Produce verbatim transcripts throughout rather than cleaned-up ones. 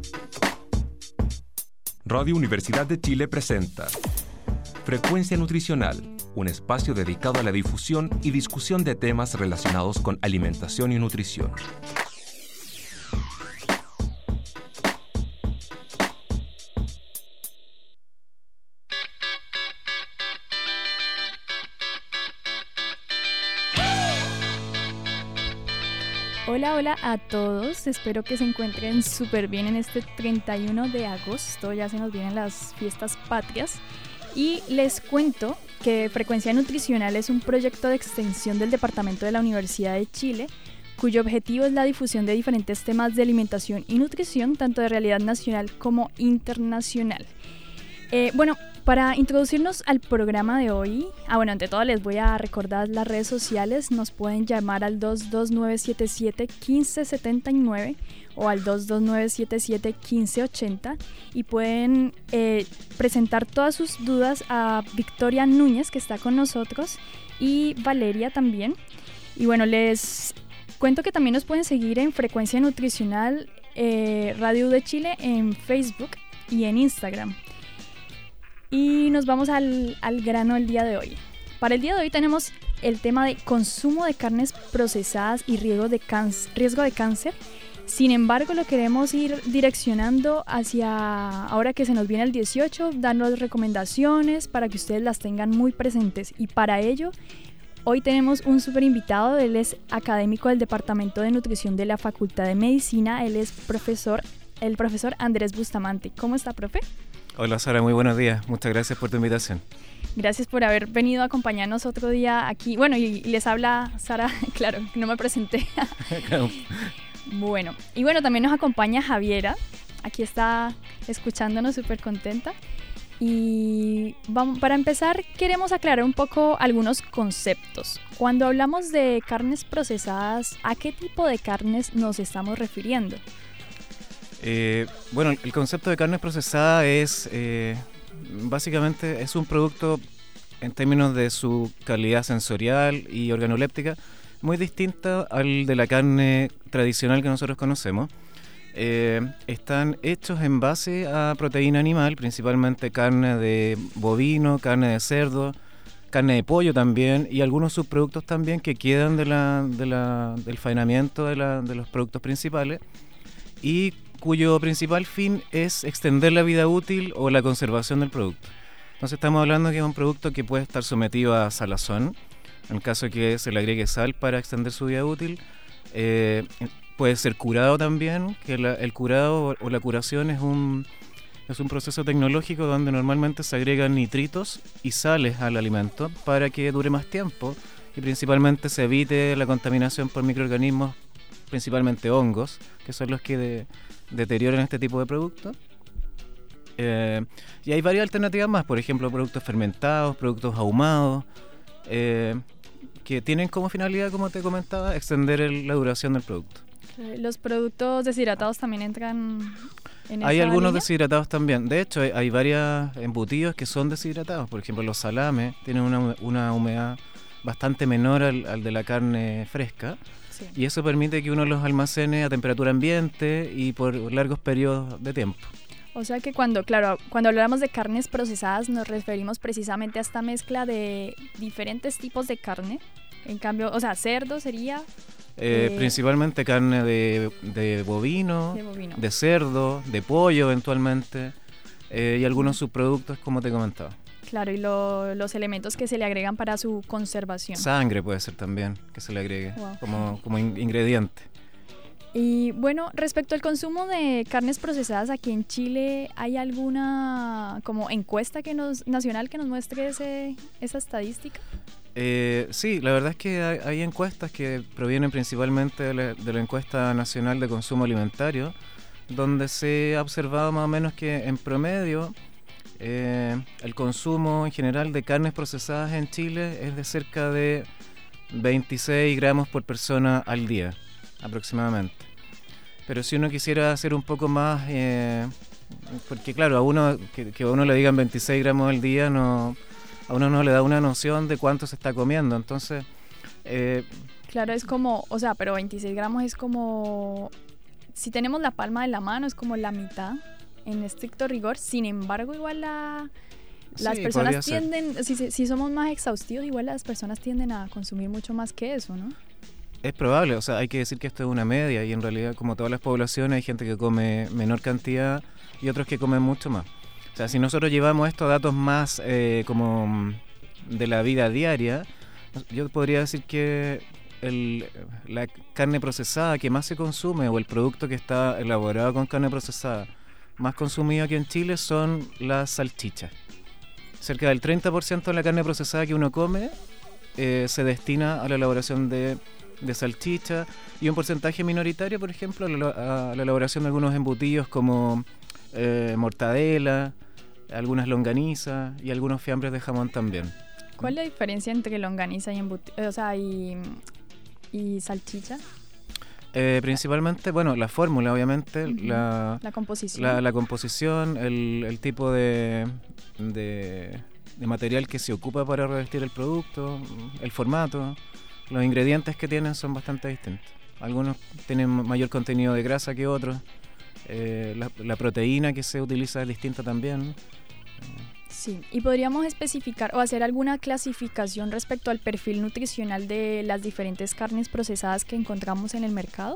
Radio Universidad de Chile presenta Frecuencia Nutricional, un espacio dedicado a la difusión y discusión de temas relacionados con alimentación y nutrición. Hola, hola a todos, espero que se encuentren súper bien en este treinta y uno de agosto, ya se nos vienen las fiestas patrias y les cuento que Frecuencia Nutricional es un proyecto de extensión del Departamento de la Universidad de Chile, cuyo objetivo es la difusión de diferentes temas de alimentación y nutrición, tanto de realidad nacional como internacional. Eh, bueno, para introducirnos al programa de hoy, ah bueno, ante todo les voy a recordar las redes sociales, nos pueden llamar al dos dos nueve siete siete, uno cinco siete nueve o al dos dos nueve siete siete, uno cinco ocho cero y pueden eh, presentar todas sus dudas a Victoria Núñez, que está con nosotros, y Valeria también. Y bueno, les cuento que también nos pueden seguir en Frecuencia Nutricional eh, Radio de Chile en Facebook y en Instagram. Y nos vamos al, al grano el día de hoy. Para el día de hoy tenemos el tema de consumo de carnes procesadas y riesgo de, can- riesgo de cáncer. Sin embargo, lo queremos ir direccionando hacia ahora que se nos viene el dieciocho, darnos recomendaciones para que ustedes las tengan muy presentes. Y para ello, hoy tenemos un súper invitado. Él es académico del Departamento de Nutrición de la Facultad de Medicina. Él es profesor, el profesor Andrés Bustamante. ¿Cómo está, profe? Hola Sara, muy buenos días. Muchas gracias por tu invitación. Gracias por haber venido a acompañarnos otro día aquí. Bueno, y les habla Sara, claro, no me presenté. Bueno, y bueno, también nos acompaña Javiera. Aquí está escuchándonos, súper contenta. Y vamos, para empezar, queremos aclarar un poco algunos conceptos. Cuando hablamos de carnes procesadas, ¿a qué tipo de carnes nos estamos refiriendo? Eh, bueno, el concepto de carne procesada es, eh, básicamente, es un producto en términos de su calidad sensorial y organoléptica muy distinta al de la carne tradicional que nosotros conocemos. Eh, están hechos en base a proteína animal, principalmente carne de bovino, carne de cerdo, carne de pollo también y algunos subproductos también que quedan de la, de la, del faenamiento de, la, de los productos principales y cuyo principal fin es extender la vida útil o la conservación del producto. Entonces estamos hablando que es un producto que puede estar sometido a salazón, en el caso de que se le agregue sal para extender su vida útil. Eh, puede ser curado también, que la, el curado o la curación es un, es un proceso tecnológico donde normalmente se agregan nitritos y sales al alimento para que dure más tiempo y principalmente se evite la contaminación por microorganismos, principalmente hongos, que son los que de, deterioran este tipo de productos. Eh, y hay varias alternativas más, por ejemplo, productos fermentados, productos ahumados, eh, que tienen como finalidad, como te comentaba, extender el, la duración del producto. ¿Los productos deshidratados también entran en esa Hay algunos línea? deshidratados también. De hecho, hay, hay varios embutidos que son deshidratados. Por ejemplo, los salames tienen una, una humedad bastante menor al, al de la carne fresca. Sí. Y eso permite que uno los almacene a temperatura ambiente y por largos periodos de tiempo. O sea que cuando, claro, cuando hablamos de carnes procesadas nos referimos precisamente a esta mezcla de diferentes tipos de carne. En cambio, o sea, cerdo sería... Eh, eh, principalmente carne de, de, bovino, de bovino, de cerdo, de pollo eventualmente, eh, y algunos subproductos como te comentaba. Claro, y lo, los elementos que se le agregan para su conservación. Sangre puede ser también que se le agregue Wow. como, como in- ingrediente. Y bueno, respecto al consumo de carnes procesadas aquí en Chile, ¿hay alguna como encuesta que nos, nacional que nos muestre ese, esa estadística? Eh, sí, la verdad es que hay, hay encuestas que provienen principalmente de la, de la encuesta nacional de consumo alimentario, donde se ha observado más o menos que en promedio eh, el consumo en general de carnes procesadas en Chile es de cerca de veintiséis gramos por persona al día, aproximadamente. Pero si uno quisiera hacer un poco más, eh, porque claro, a uno que, que a uno le digan veintiséis gramos al día no... a uno no le da una noción de cuánto se está comiendo, entonces... Eh, claro, es como, o sea, pero veintiséis gramos es como si tenemos la palma de la mano es como la mitad en estricto rigor, sin embargo igual la, las Sí, personas podría ser. tienden, si, si somos más exhaustivos, igual las personas tienden a consumir mucho más que eso, ¿no? Es probable, o sea, hay que decir que esto es una media y en realidad, como todas las poblaciones, hay gente que come menor cantidad y otros que comen mucho más. O sea, si nosotros llevamos estos datos más eh, como mm, de la vida diaria, yo podría decir que el, la carne procesada que más se consume o el producto que está elaborado con carne procesada más consumido aquí en Chile son las salchichas. Cerca del treinta por ciento de la carne procesada que uno come eh, se destina a la elaboración de de salchicha y un porcentaje minoritario, por ejemplo, a la, a la elaboración de algunos embutidos como eh, mortadela, algunas longanizas y algunos fiambres de jamón también. ¿Cuál es la diferencia entre longaniza y embuti- o sea, y, y salchicha? Eh, principalmente, bueno, la fórmula, obviamente, Uh-huh. la, La composición. la, la composición, el, el tipo de, de, de material que se ocupa para revestir el producto, el formato. Los ingredientes que tienen son bastante distintos. Algunos tienen mayor contenido de grasa que otros. Eh, la, la proteína que se utiliza es distinta también. Sí, y podríamos especificar o hacer alguna clasificación respecto al perfil nutricional de las diferentes carnes procesadas que encontramos en el mercado.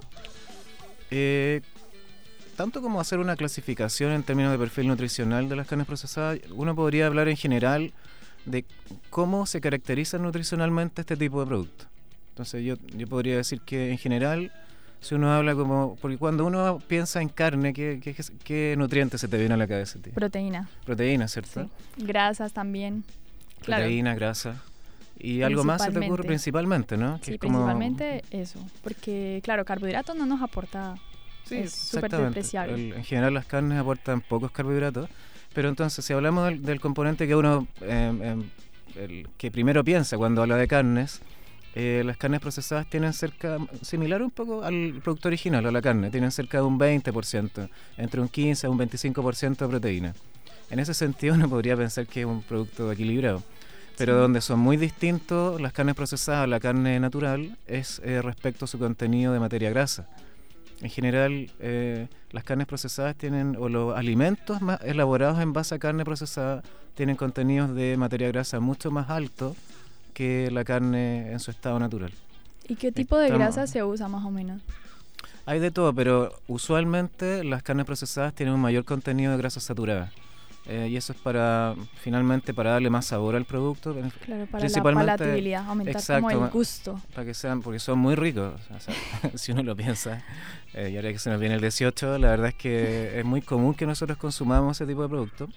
Eh, tanto como hacer una clasificación en términos de perfil nutricional de las carnes procesadas, uno podría hablar en general de cómo se caracteriza nutricionalmente este tipo de productos. Entonces yo, yo podría decir que en general, si uno habla como... Porque cuando uno piensa en carne, ¿qué, qué, qué nutrientes se te viene a la cabeza, tío? Proteína. Proteína, ¿cierto? Sí. Grasas también. Proteína, claro. grasa. Y algo más se te ocurre principalmente, ¿no? Que sí, es como... principalmente eso. Porque, claro, carbohidratos no nos aporta... Sí, es súper exactamente. despreciable. El, en general las carnes aportan pocos carbohidratos. Pero entonces, si hablamos del, del componente que uno... Eh, eh, el que primero piensa cuando habla de carnes... Eh, las carnes procesadas tienen cerca, similar un poco al producto original, a la carne, tienen cerca de un veinte por ciento, entre un quince a un veinticinco por ciento de proteína. En ese sentido uno podría pensar que es un producto equilibrado, pero sí. Donde son muy distintos las carnes procesadas a la carne natural es eh, respecto a su contenido de materia grasa. En general, eh, las carnes procesadas tienen, o los alimentos más elaborados en base a carne procesada, tienen contenidos de materia grasa mucho más altos que la carne en su estado natural. ¿Y qué tipo de Estamos... grasa se usa más o menos? Hay de todo, pero usualmente las carnes procesadas tienen un mayor contenido de grasa saturada. Eh, y eso es para, finalmente, para darle más sabor al producto. Claro, para la palatabilidad, aumentar exacto, como el gusto. Para que sean, porque son muy ricos. O sea, si uno lo piensa, eh, y ahora que se nos viene el dieciocho, la verdad es que es muy común que nosotros consumamos ese tipo de productos.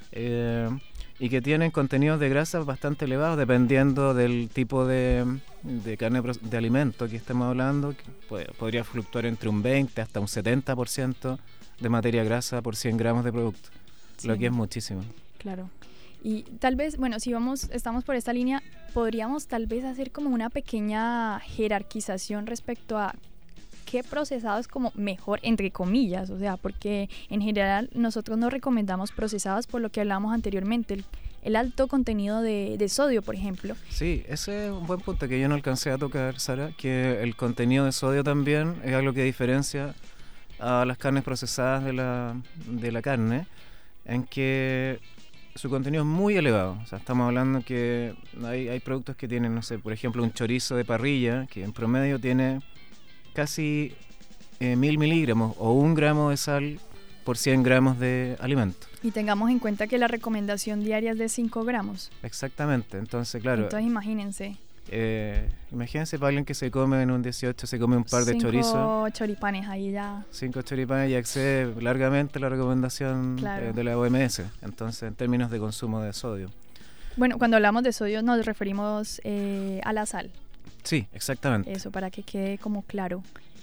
Eh, y que tienen contenidos de grasa bastante elevados dependiendo del tipo de, de carne de alimento que estemos hablando, que puede, podría fluctuar entre un veinte hasta un setenta por ciento de materia grasa por cien gramos de producto, sí. Lo que es muchísimo. Claro. Y tal vez, bueno, si vamos, estamos por esta línea, podríamos tal vez hacer como una pequeña jerarquización respecto a qué procesado es como mejor, entre comillas, o sea, porque en general nosotros no recomendamos procesados por lo que hablábamos anteriormente, el, el alto contenido de, de sodio, por ejemplo. Sí, ese es un buen punto que yo no alcancé a tocar, Sara, que el contenido de sodio también es algo que diferencia a las carnes procesadas de la, de la carne, en que su contenido es muy elevado. O sea, estamos hablando que hay, hay productos que tienen, no sé, por ejemplo, un chorizo de parrilla, que en promedio tiene casi eh, mil miligramos o un gramo de sal por cien gramos de alimento. Y tengamos en cuenta que la recomendación diaria es de cinco gramos. Exactamente, entonces claro. Entonces imagínense. Eh, imagínense para alguien que se come en un dieciocho, se come un par de chorizos. Cinco choripanes ahí ya. Cinco choripanes y excede largamente la recomendación claro. eh, de la O M S, entonces en términos de consumo de sodio. Bueno, cuando hablamos de sodio nos referimos eh, a la sal. Sí, exactamente. Eso, para que quede como claro.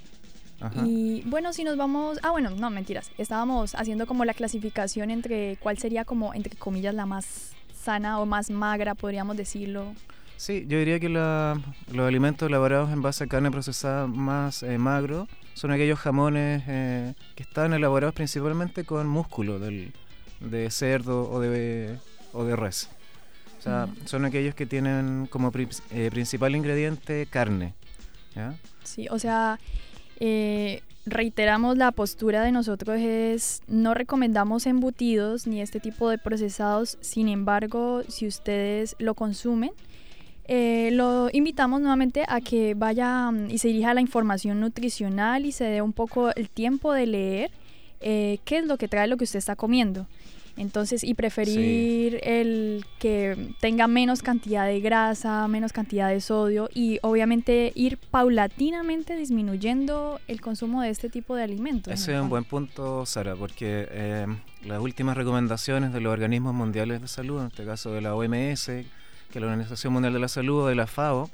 Ajá. Y bueno, si nos vamos... Ah, bueno, no, mentiras. Estábamos haciendo como la clasificación entre cuál sería como, entre comillas, la más sana o más magra, podríamos decirlo. Sí, yo diría que la, los alimentos elaborados en base a carne procesada más eh, magro son aquellos jamones eh, que están elaborados principalmente con músculo del, de cerdo o de, o de res. O sea, mm. son aquellos que tienen como pri- eh, principal ingrediente carne, ¿ya? Sí, o sea, eh, reiteramos, la postura de nosotros es no recomendamos embutidos ni este tipo de procesados. Sin embargo, si ustedes lo consumen, eh, lo invitamos nuevamente a que vaya um, y se dirija a la información nutricional y se dé un poco el tiempo de leer eh, qué es lo que trae lo que usted está comiendo. Entonces, y preferir sí. el que tenga menos cantidad de grasa, menos cantidad de sodio y obviamente ir paulatinamente disminuyendo el consumo de este tipo de alimentos. Ese es un buen punto, Sara, porque eh, las últimas recomendaciones de los organismos mundiales de salud, en este caso de la O M S, que es la Organización Mundial de la Salud, o de la FAO,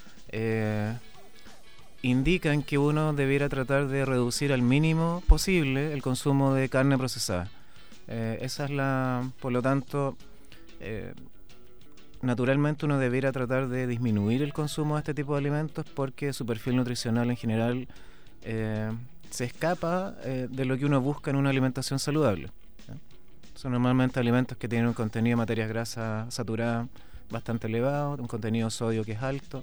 eh, indican que uno debiera tratar de reducir al mínimo posible el consumo de carne procesada. Eh, esa es la, por lo tanto, eh, naturalmente uno debiera tratar de disminuir el consumo de este tipo de alimentos porque su perfil nutricional en general eh, se escapa eh, de lo que uno busca en una alimentación saludable. ¿Sí? Son normalmente alimentos que tienen un contenido de materias grasas saturadas bastante elevado, un contenido de sodio que es alto.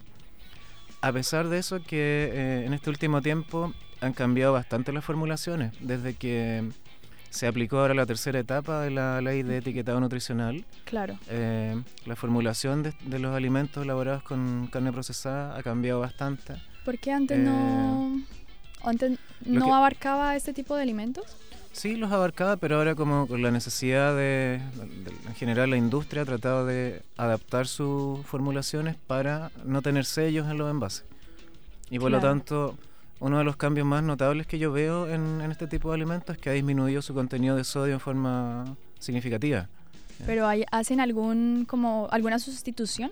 A pesar de eso, que eh, en este último tiempo han cambiado bastante las formulaciones, desde que se aplicó ahora la tercera etapa de la ley de etiquetado nutricional. Claro. Eh, la formulación de, de los alimentos elaborados con carne procesada ha cambiado bastante. ¿Por qué antes eh, no, antes no que, abarcaba este tipo de alimentos? Sí, los abarcaba, pero ahora como con la necesidad de, de, en general la industria ha tratado de adaptar sus formulaciones para no tener sellos en los envases. Y por claro. lo tanto, uno de los cambios más notables que yo veo en, en este tipo de alimentos es que ha disminuido su contenido de sodio en forma significativa. ¿Pero hay, hacen algún como alguna sustitución?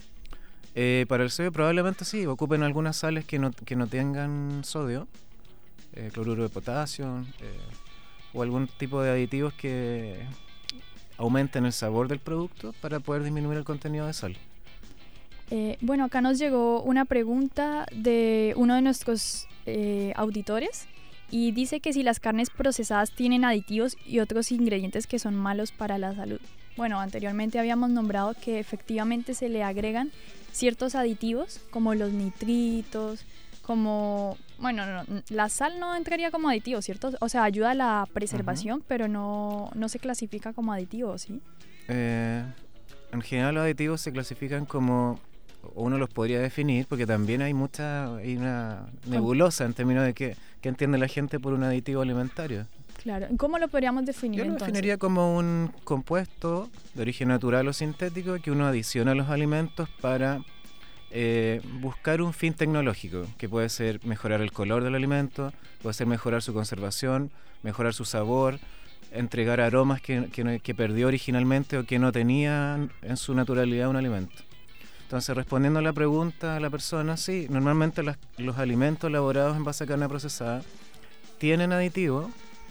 Eh, para el sodio probablemente sí, ocupen algunas sales que no, que no tengan sodio, eh, cloruro de potasio, eh, o algún tipo de aditivos que aumenten el sabor del producto para poder disminuir el contenido de sal. Eh, bueno, acá nos llegó una pregunta de uno de nuestros eh, auditores y dice que si las carnes procesadas tienen aditivos y otros ingredientes que son malos para la salud. Bueno, anteriormente habíamos nombrado que efectivamente se le agregan ciertos aditivos como los nitritos, como, bueno, no, la sal no entraría como aditivo, ¿cierto? O sea, ayuda a la preservación, uh-huh. pero no, no se clasifica como aditivo, ¿sí? Eh, en general los aditivos se clasifican como, uno los podría definir, porque también hay mucha, hay una nebulosa en términos de qué, qué entiende la gente por un aditivo alimentario. Claro, ¿cómo lo podríamos definir Yo lo entonces? definiría como un compuesto de origen natural o sintético que uno adiciona a los alimentos para eh, buscar un fin tecnológico, que puede ser mejorar el color del alimento, puede ser mejorar su conservación, mejorar su sabor, entregar aromas que, que, que perdió originalmente o que no tenía en su naturalidad un alimento. Entonces, respondiendo a la pregunta a la persona, sí, normalmente las, los alimentos elaborados en base a carne procesada tienen aditivos,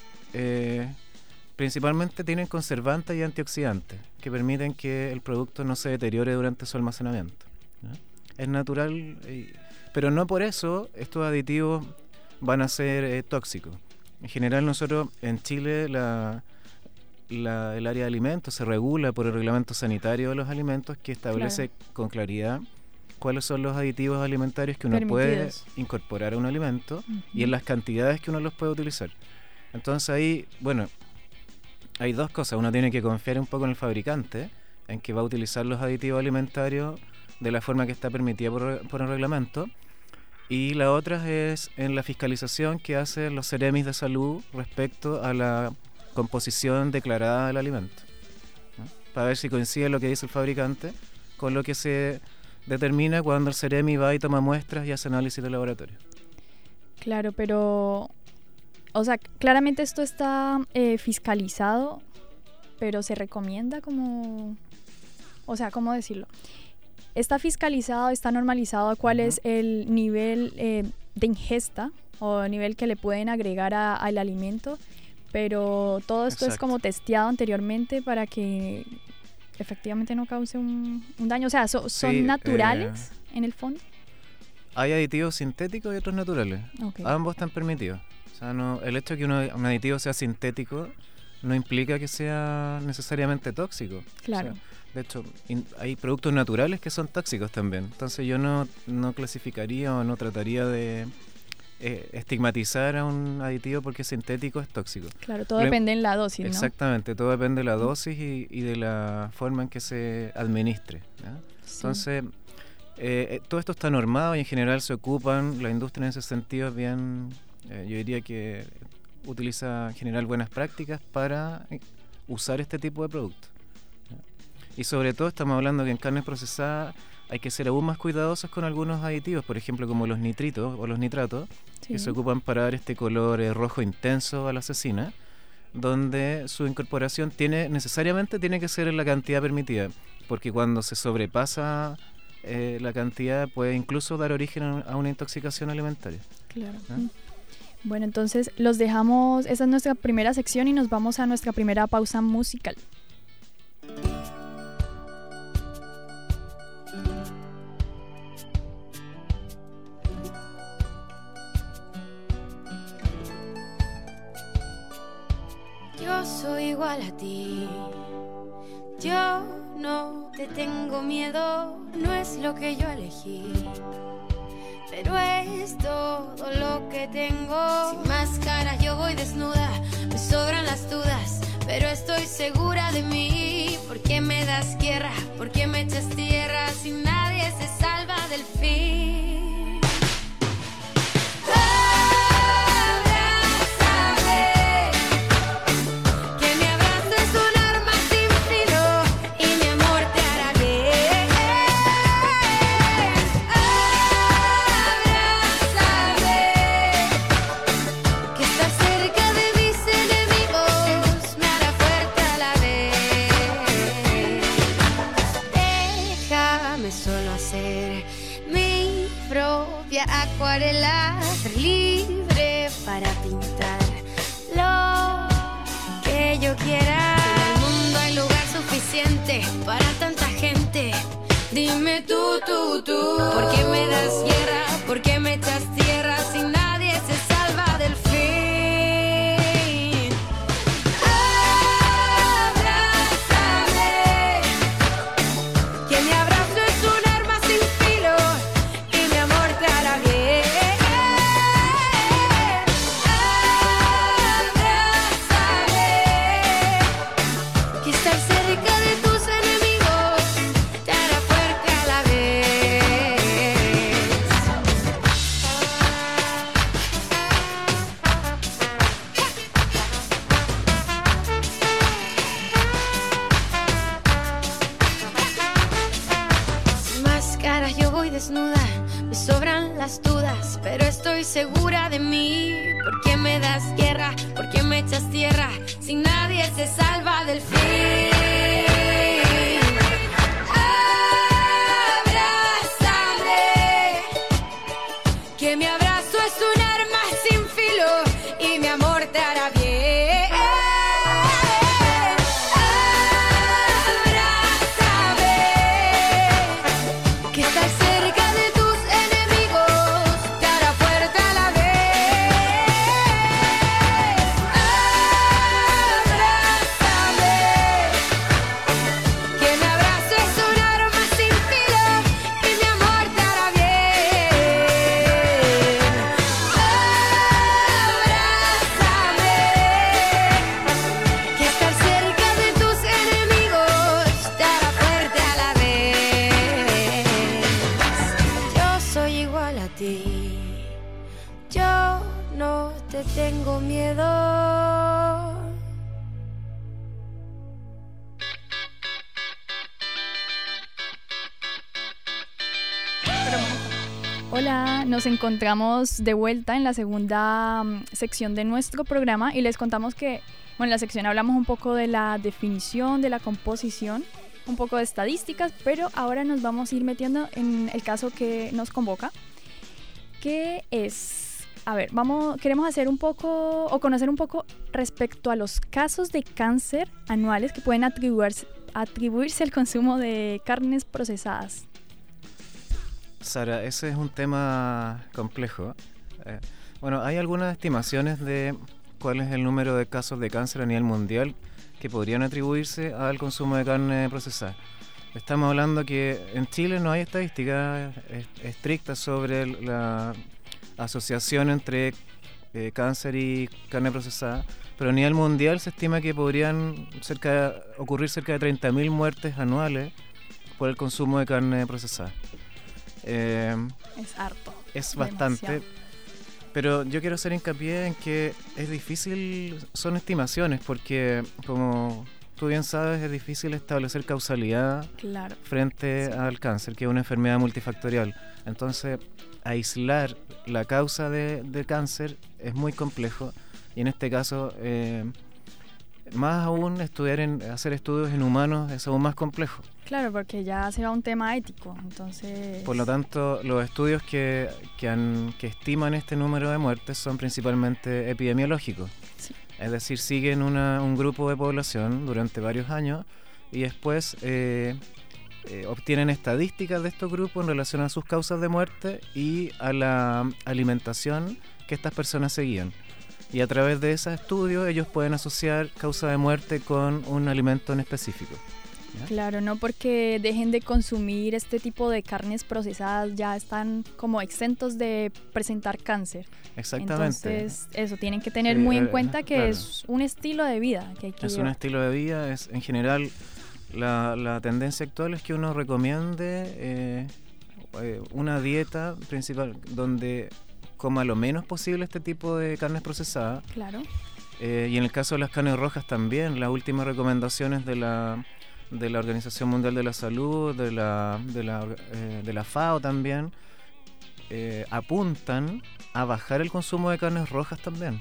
eh, principalmente tienen conservantes y antioxidantes que permiten que el producto no se deteriore durante su almacenamiento, ¿no? Es natural, eh, pero no por eso estos aditivos van a ser eh, tóxicos. En general, nosotros en Chile la, la, el área de alimentos se regula por el reglamento sanitario de los alimentos, que establece claro. con claridad cuáles son los aditivos alimentarios que uno puede incorporar a un alimento uh-huh. y en las cantidades que uno los puede utilizar. Entonces ahí, bueno, hay dos cosas. Uno tiene que confiar un poco en el fabricante, en que va a utilizar los aditivos alimentarios de la forma que está permitida por, por el reglamento. Y la otra es en la fiscalización que hacen los Ceremis de salud respecto a la composición declarada del alimento, ¿no? Para ver si coincide lo que dice el fabricante con lo que se determina cuando el Ceremi va y toma muestras y hace análisis de laboratorio. Claro, pero, o sea, claramente esto está eh, fiscalizado, pero se recomienda como, o sea, ¿cómo decirlo? Está fiscalizado, está normalizado cuál uh-huh. es el nivel eh, de ingesta o el nivel que le pueden agregar a, al alimento, pero todo esto Exacto. es como testeado anteriormente para que efectivamente no cause un, un daño. O sea, so, ¿son sí, naturales eh, en el fondo? Hay aditivos sintéticos y otros naturales. Okay. Ambos están permitidos. O sea, no, el hecho de que uno, un aditivo sea sintético no implica que sea necesariamente tóxico. Claro. O sea, de hecho, in, hay productos naturales que son tóxicos también. Entonces yo no, no clasificaría o no trataría de eh, estigmatizar a un aditivo porque es sintético es tóxico. Claro, todo Pero, depende en la dosis, ¿no? Exactamente, todo depende de la dosis y, y de la forma en que se administre, ¿ya? Sí. Entonces, eh, todo esto está normado y en general se ocupan, la industria en ese sentido es bien, eh, yo diría que utiliza en general buenas prácticas para usar este tipo de productos. Y sobre todo estamos hablando que en carnes procesadas hay que ser aún más cuidadosos con algunos aditivos, por ejemplo como los nitritos o los nitratos, sí. que se ocupan para dar este color eh, rojo intenso a la cecina, donde su incorporación tiene necesariamente tiene que ser en la cantidad permitida, porque cuando se sobrepasa eh, la cantidad puede incluso dar origen a una intoxicación alimentaria. Claro. ¿Eh? Bueno, entonces los dejamos, esa es nuestra primera sección y nos vamos a nuestra primera pausa musical. Yo soy igual a ti, yo no te tengo miedo, no es lo que yo elegí, pero es todo lo que tengo. Sin máscara yo voy desnuda, me sobran las dudas, pero estoy segura de mí. ¿Por qué me das guerra? ¿Por qué me echas tierra si nadie se salva del fin? Acuarela, ser libre para pintar lo que yo quiera. En el mundo hay lugar suficiente para tanta gente. Dime tú, tú, tú, ¿por qué me das guerra? ¿Por qué me echas tierra si nadie se salva del fin? Abrázame, que mi abrazo es un arma sin filo y mi amor te hará bien. Abrázame, que estar cerca de tus enemigos te hará fuerte a la vez. Sin máscara yo voy desnuda, me sobran las dudas, pero estoy segura de mí. ¿Por qué me das guerra? ¿Por qué me echas tierra si nadie se salva del fin? Abrázame, que mi abrazo es un arma sin filo y mi amor te hará bien. Abrázame, que estar cerca de tus enemigos te hará fuerte a la vez. Abrázame, que mi abrazo es un arma sin filo y mi amor te hará bien. Abrázame, que estar cerca de tus enemigos te hará fuerte a la vez. Yo soy igual a ti, yo no te tengo miedo. Hola, nos encontramos de vuelta en la segunda mm, sección de nuestro programa y les contamos que, bueno, en la sección hablamos un poco de la definición, de la composición, un poco de estadísticas, pero ahora nos vamos a ir metiendo en el caso que nos convoca, que es, a ver, vamos, queremos hacer un poco o conocer un poco respecto a los casos de cáncer anuales que pueden atribuirse, atribuirse al consumo de carnes procesadas. Sara, ese es un tema complejo. Eh, bueno, hay algunas estimaciones de cuál es el número de casos de cáncer a nivel mundial que podrían atribuirse al consumo de carne procesada. Estamos hablando que en Chile no hay estadísticas estrictas sobre la, asociación entre eh, cáncer y carne procesada, pero a nivel mundial se estima que podrían cerca, ocurrir cerca de treinta mil muertes anuales por el consumo de carne procesada. Eh, es harto. Es bastante. Demasiado. Pero yo quiero hacer hincapié en que es difícil, son estimaciones, porque como tú bien sabes, es difícil establecer causalidad claro. frente sí. al cáncer, que es una enfermedad multifactorial. Entonces, aislar la causa de, de cáncer es muy complejo, y en este caso, eh, más aún, estudiar en, hacer estudios en humanos es aún más complejo. Claro, porque ya se va a un tema ético, entonces... Por lo tanto, los estudios que, que, han, que estiman este número de muertes son principalmente epidemiológicos. Sí. Es decir, siguen una, un grupo de población durante varios años y después eh, eh, obtienen estadísticas de estos grupos en relación a sus causas de muerte y a la alimentación que estas personas seguían. Y a través de esos estudios ellos pueden asociar causa de muerte con un alimento en específico. ¿Ya? Claro, no porque dejen de consumir este tipo de carnes procesadas ya están como exentos de presentar cáncer. Exactamente. Entonces, eso, tienen que tener sí, muy eh, en cuenta que claro. es un estilo de vida que hay que Es llevar. un estilo de vida, es en general la, la tendencia actual es que uno recomiende eh, eh, una dieta principal donde coma lo menos posible este tipo de carnes procesadas. Claro. Eh, y en el caso de las carnes rojas también, las últimas recomendaciones de la de la Organización Mundial de la Salud, de la de la, eh, de la FAO también, eh, apuntan a bajar el consumo de carnes rojas también.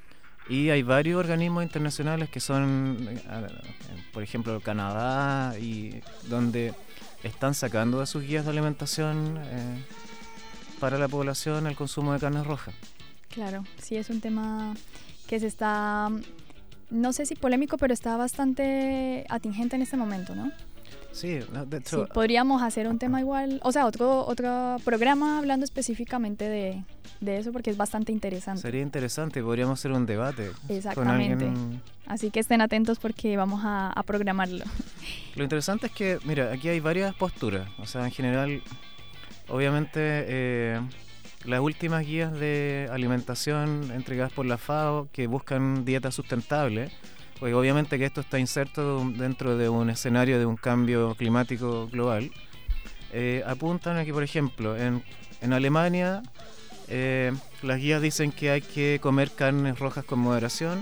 Y hay varios organismos internacionales que son, eh, por ejemplo, Canadá, y donde están sacando de sus guías de alimentación eh, para la población el consumo de carnes rojas. Claro, sí, es un tema que se está... No sé si polémico, pero está bastante atingente en este momento, ¿no? Sí, de hecho... Sí, podríamos hacer un tema igual, o sea, otro otro programa hablando específicamente de, de eso, porque es bastante interesante. Sería interesante, podríamos hacer un debate. Exactamente. Con alguien... Así que estén atentos porque vamos a, a programarlo. Lo interesante es que, mira, aquí hay varias posturas. O sea, en general, obviamente... Eh, las últimas guías de alimentación entregadas por la FAO que buscan dietas sustentables, porque obviamente que esto está inserto dentro de un escenario de un cambio climático global, eh, apuntan a que, por ejemplo, en, en Alemania eh, las guías dicen que hay que comer carnes rojas con moderación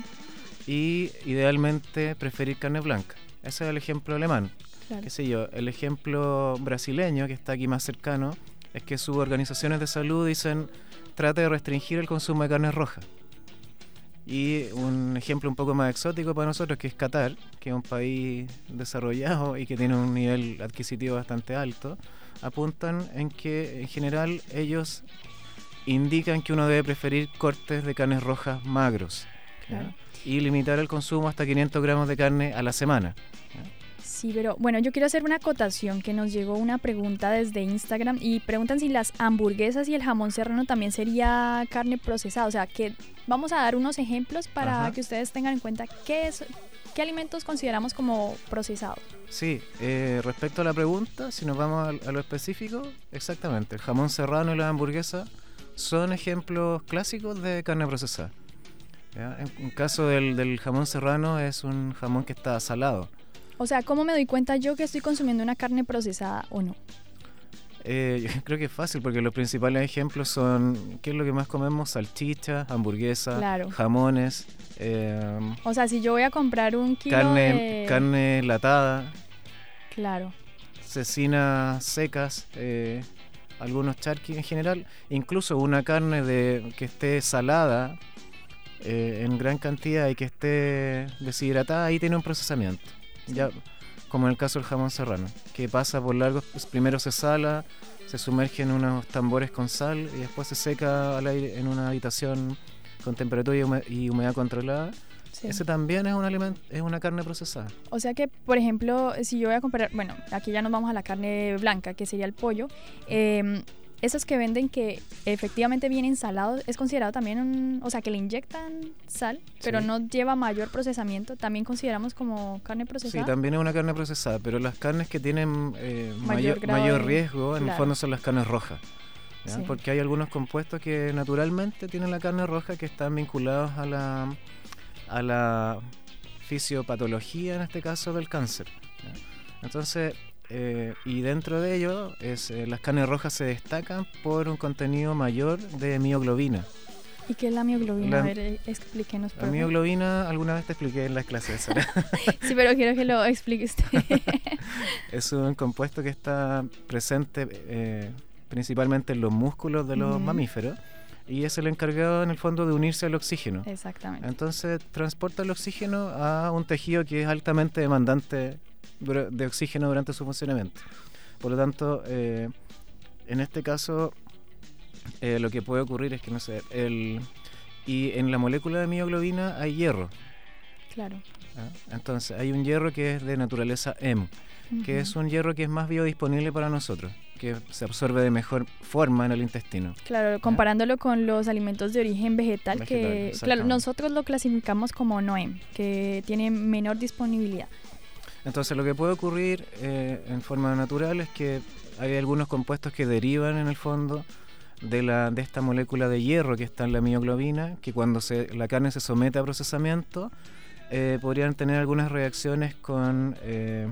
y idealmente preferir carne blanca. Ese es el ejemplo alemán. Claro. Qué sé yo, el ejemplo brasileño, que está aquí más cercano, es que sus organizaciones de salud dicen trate de restringir el consumo de carnes rojas. Y un ejemplo un poco más exótico para nosotros, que es Qatar, que es un país desarrollado y que tiene un nivel adquisitivo bastante alto, apuntan en que en general ellos indican que uno debe preferir cortes de carnes rojas magros, claro. y limitar el consumo hasta quinientos gramos de carne a la semana. ¿Ya? Sí, pero bueno, yo quiero hacer una acotación, que nos llegó una pregunta desde Instagram y preguntan si las hamburguesas y el jamón serrano también sería carne procesada. O sea, que vamos a dar unos ejemplos para Ajá. que ustedes tengan en cuenta qué es, qué alimentos consideramos como procesados. Sí, eh, respecto a la pregunta, si nos vamos a, a lo específico, exactamente, el jamón serrano y la hamburguesa son ejemplos clásicos de carne procesada. ¿Ya? En, en caso del, del jamón serrano es un jamón que está salado. O sea, ¿cómo me doy cuenta yo que estoy consumiendo una carne procesada o no? Eh, yo creo que es fácil, porque los principales ejemplos son, ¿qué es lo que más comemos? Salchichas, hamburguesas, claro. jamones. Eh, o sea, si yo voy a comprar un kilo carne, de... Carne latada. Claro. Cecinas secas, eh, algunos charquis en general. Incluso una carne de que esté salada eh, en gran cantidad y que esté deshidratada, ahí tiene un procesamiento. Sí. Ya, como en el caso del jamón serrano, que pasa por largos, pues primero se sala, se sumerge en unos tambores con sal y después se seca al aire en una habitación con temperatura y, hume- y humedad controlada. Sí. Ese también es un alimento, es una carne procesada. O sea que, por ejemplo, si yo voy a comprar, bueno, aquí ya nos vamos a la carne blanca, que sería el pollo, eh, esos que venden que efectivamente vienen salados, es considerado también un, o sea, que le inyectan sal, pero sí. no lleva mayor procesamiento, también consideramos como carne procesada. Sí, también es una carne procesada, pero las carnes que tienen eh, mayor, mayor, mayor riesgo, en claro. el fondo son las carnes rojas. Sí. Porque hay algunos compuestos que naturalmente tienen la carne roja que están vinculados a la, a la fisiopatología, en este caso del cáncer, ¿ya? Entonces, eh, y dentro de ello, es, eh, las carnes rojas se destacan por un contenido mayor de mioglobina. ¿Y qué es la mioglobina? La, a ver, explíquenos. La mioglobina, alguna vez te expliqué en las clases. Sí, pero quiero que lo explique usted. Es un compuesto que está presente eh, principalmente en los músculos de los uh-huh. mamíferos, y es el encargado en el fondo de unirse al oxígeno. Exactamente. Entonces transporta el oxígeno a un tejido que es altamente demandante de oxígeno durante su funcionamiento. Por lo tanto, eh, en este caso, eh, lo que puede ocurrir es que, no sé, el, y en la molécula de mioglobina hay hierro. Claro. ¿Ah? Entonces, hay un hierro que es de naturaleza hemo, uh-huh. que es un hierro que es más biodisponible para nosotros, que se absorbe de mejor forma en el intestino. Claro, comparándolo ¿eh? con los alimentos de origen vegetal, vegetal que claro, nosotros lo clasificamos como N O E M, que tiene menor disponibilidad. Entonces, lo que puede ocurrir eh, en forma natural es que hay algunos compuestos que derivan en el fondo de, la, de esta molécula de hierro que está en la mioglobina, que cuando se, la carne se somete a procesamiento, eh, podrían tener algunas reacciones con eh,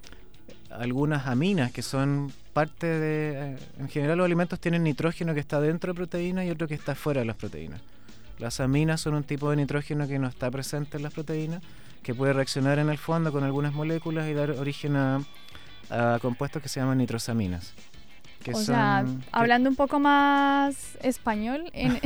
algunas aminas que son parte de... Eh, en general los alimentos tienen nitrógeno que está dentro de proteínas y otro que está fuera de las proteínas. Las aminas son un tipo de nitrógeno que no está presente en las proteínas, que puede reaccionar en el fondo con algunas moléculas y dar origen a, a compuestos que se llaman nitrosaminas. Que o son, sea, que, hablando un poco más español, en,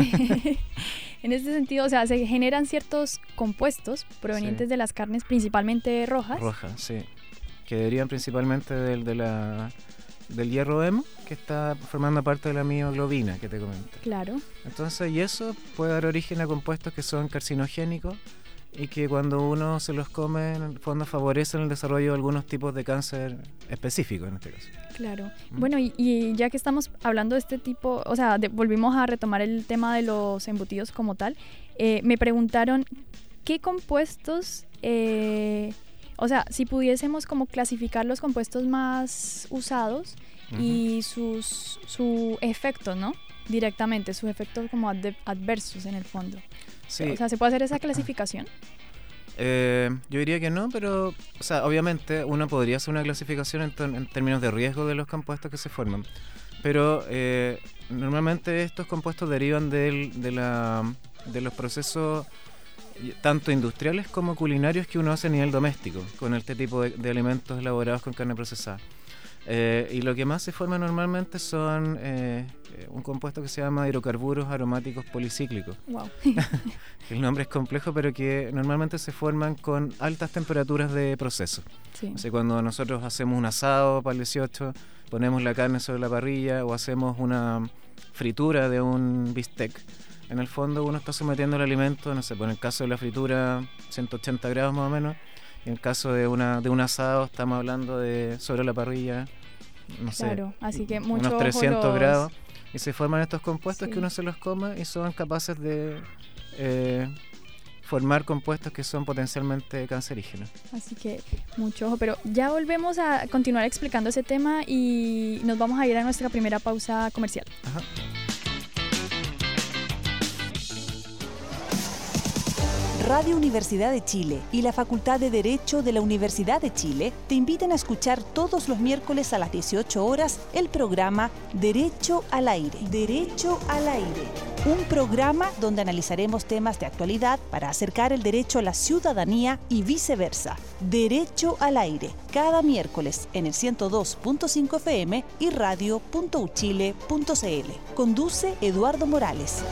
en este sentido, o sea, se generan ciertos compuestos provenientes sí. de las carnes, principalmente rojas. Rojas, sí. Que derivan principalmente del, de la, del hierro hemo, que está formando parte de la mioglobina que te comenté. Claro. Entonces, y eso puede dar origen a compuestos que son carcinogénicos y que cuando uno se los come, en el fondo favorecen el desarrollo de algunos tipos de cáncer específicos en este caso. Claro. ¿Mm? Bueno, y, y ya que estamos hablando de este tipo, o sea, de, volvimos a retomar el tema de los embutidos como tal, eh, me preguntaron qué compuestos, eh, o sea, si pudiésemos como clasificar los compuestos más usados uh-huh. y sus su efecto, ¿no? Directamente, sus efectos como ad- adversos en el fondo. Sí. O sea, ¿se puede hacer esa clasificación? Eh, yo diría que no, pero, o sea, obviamente uno podría hacer una clasificación en, t- en términos de riesgo de los compuestos que se forman, pero eh, normalmente estos compuestos derivan del, de, la, de los procesos tanto industriales como culinarios que uno hace a nivel doméstico, con este tipo de, de alimentos elaborados con carne procesada. Eh, y lo que más se forma normalmente son eh, un compuesto que se llama hidrocarburos aromáticos policíclicos. Wow. El nombre es complejo, pero que normalmente se forman con altas temperaturas de proceso. Sí. O sea, cuando nosotros hacemos un asado para el dieciocho, ponemos la carne sobre la parrilla o hacemos una fritura de un bistec, en el fondo uno está sometiendo el alimento, no sé, pues en el caso de la fritura, ciento ochenta grados más o menos. En el caso de una de un asado estamos hablando de sobre la parrilla, no claro, sé, así que mucho unos trescientos los... grados, y se forman estos compuestos sí. que uno se los come y son capaces de eh, formar compuestos que son potencialmente cancerígenos. Así que mucho ojo, pero ya volvemos a continuar explicando ese tema y nos vamos a ir a nuestra primera pausa comercial. Ajá. Radio Universidad de Chile y la Facultad de Derecho de la Universidad de Chile te invitan a escuchar todos los miércoles a las dieciocho horas el programa Derecho al Aire. Derecho al Aire. Un programa donde analizaremos temas de actualidad para acercar el derecho a la ciudadanía y viceversa. Derecho al Aire, cada miércoles en el ciento dos punto cinco F M y radio punto u chile punto c l. Conduce Eduardo Morales.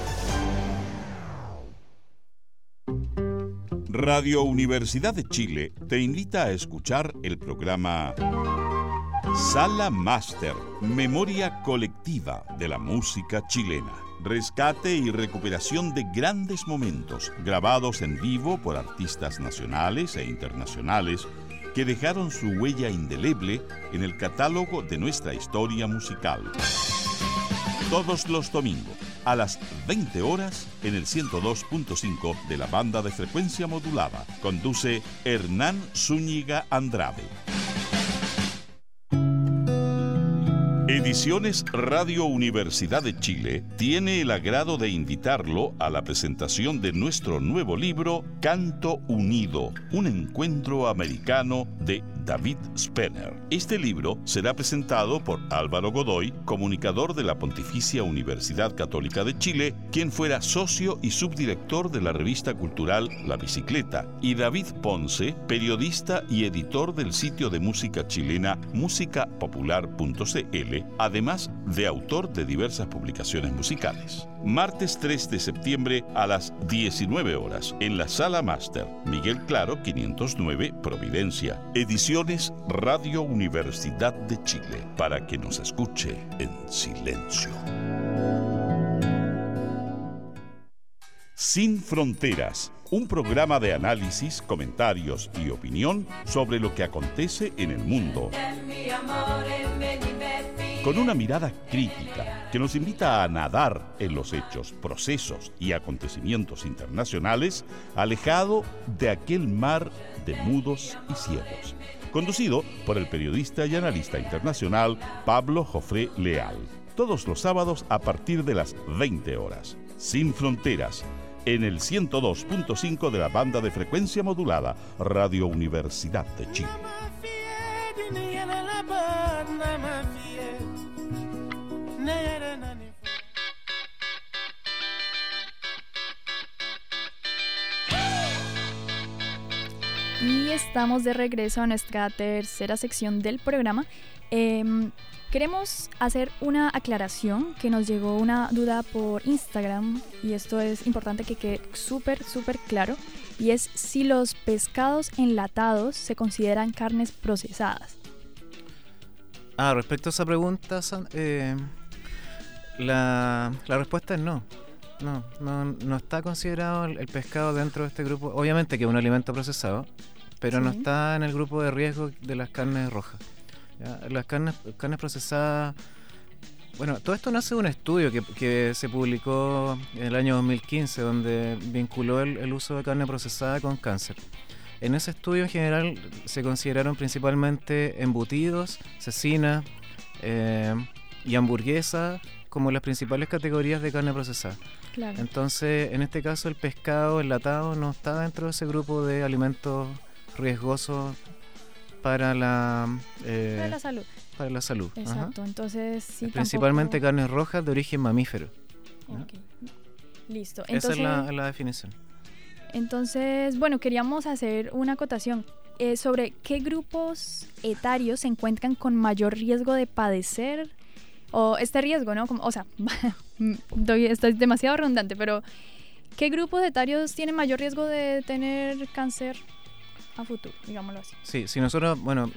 Radio Universidad de Chile te invita a escuchar el programa Sala Máster, Memoria Colectiva de la Música Chilena. Rescate y recuperación de grandes momentos grabados en vivo por artistas nacionales e internacionales que dejaron su huella indeleble en el catálogo de nuestra historia musical. Todos los domingos a las veinte horas en el ciento dos punto cinco de la banda de frecuencia modulada. Conduce Hernán Zúñiga Andrade. Ediciones Radio Universidad de Chile tiene el agrado de invitarlo a la presentación de nuestro nuevo libro Canto Unido, un encuentro americano de David Spener. Este libro será presentado por Álvaro Godoy, comunicador de la Pontificia Universidad Católica de Chile, quien fuera socio y subdirector de la revista cultural La Bicicleta, y David Ponce, periodista y editor del sitio de música chilena música popular punto c l, además de autor de diversas publicaciones musicales. Martes tres de septiembre a las diecinueve horas en la Sala Máster, Miguel Claro quinientos nueve, Providencia. Ediciones Radio Universidad de Chile, para que nos escuche en silencio. Sin Fronteras, un programa de análisis, comentarios y opinión sobre lo que acontece en el mundo, con una mirada crítica que nos invita a nadar en los hechos, procesos y acontecimientos internacionales, alejado de aquel mar de mudos y ciegos. Conducido por el periodista y analista internacional Pablo Jofré Leal. Todos los sábados a partir de las veinte horas. Sin Fronteras, en el ciento dos punto cinco de la banda de frecuencia modulada, Radio Universidad de Chile. Y estamos de regreso a nuestra tercera sección del programa. Eh, queremos hacer una aclaración que nos llegó una duda por Instagram, y esto es importante que quede súper, súper claro, y es si los pescados enlatados se consideran carnes procesadas. Ah, respecto a esa pregunta, eh, la, la respuesta es no. No, no, no está considerado el, el pescado dentro de este grupo. Obviamente que es un alimento procesado, pero sí, no está en el grupo de riesgo de las carnes rojas. ¿Ya? Las carnes, carnes procesadas... Bueno, todo esto nace de un estudio que, que se publicó en el año dos mil quince, donde vinculó el, el uso de carne procesada con cáncer. En ese estudio en general se consideraron principalmente embutidos, cecina eh, y hamburguesas como las principales categorías de carne procesada. Claro. Entonces, en este caso, el pescado enlatado no está dentro de ese grupo de alimentos riesgosos para la, eh, para la salud. Para la salud. Exacto. Ajá. Entonces, sí, principalmente tampoco... carnes rojas de origen mamífero. Okay. Listo. Entonces, esa es la, la definición. Entonces, bueno, queríamos hacer una acotación eh, sobre qué grupos etarios se encuentran con mayor riesgo de padecer o este riesgo, ¿no? Como, o sea, doy, estoy demasiado redundante, pero ¿qué grupos etarios tienen mayor riesgo de tener cáncer a futuro, digámoslo así? Sí, si nosotros, bueno,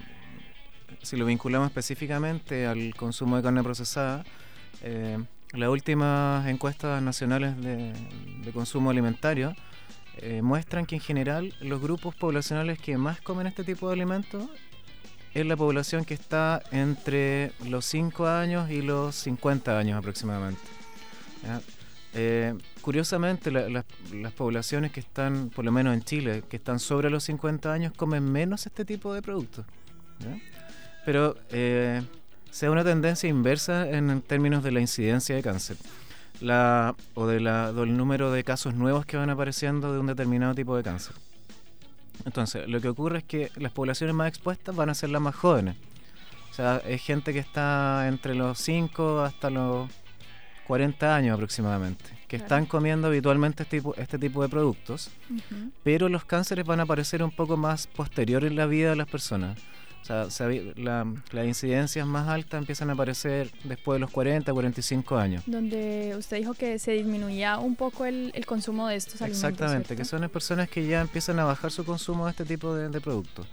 si lo vinculamos específicamente al consumo de carne procesada, eh, las últimas encuestas nacionales de, de consumo alimentario eh, muestran que en general los grupos poblacionales que más comen este tipo de alimentos es la población que está entre los cinco años y los cincuenta años aproximadamente. ¿Ya? Eh, curiosamente, la, la, las poblaciones que están, por lo menos en Chile, que están sobre los cincuenta años, comen menos este tipo de productos. ¿Ya? Pero eh, se da una tendencia inversa en términos de la incidencia de cáncer la, o de la, del número de casos nuevos que van apareciendo de un determinado tipo de cáncer. Entonces, lo que ocurre es que las poblaciones más expuestas van a ser las más jóvenes. O sea, es gente que está entre los cinco hasta los cuarenta años aproximadamente, que claro, están comiendo habitualmente este tipo, este tipo de productos, uh-huh, pero los cánceres van a aparecer un poco más posterior en la vida de las personas. O sea, la, las incidencias más altas empiezan a aparecer después de los cuarenta, cuarenta y cinco años. Donde usted dijo que se disminuía un poco el, el consumo de estos alimentos. Exactamente, ¿cierto? Que son las personas que ya empiezan a bajar su consumo de este tipo de, de productos.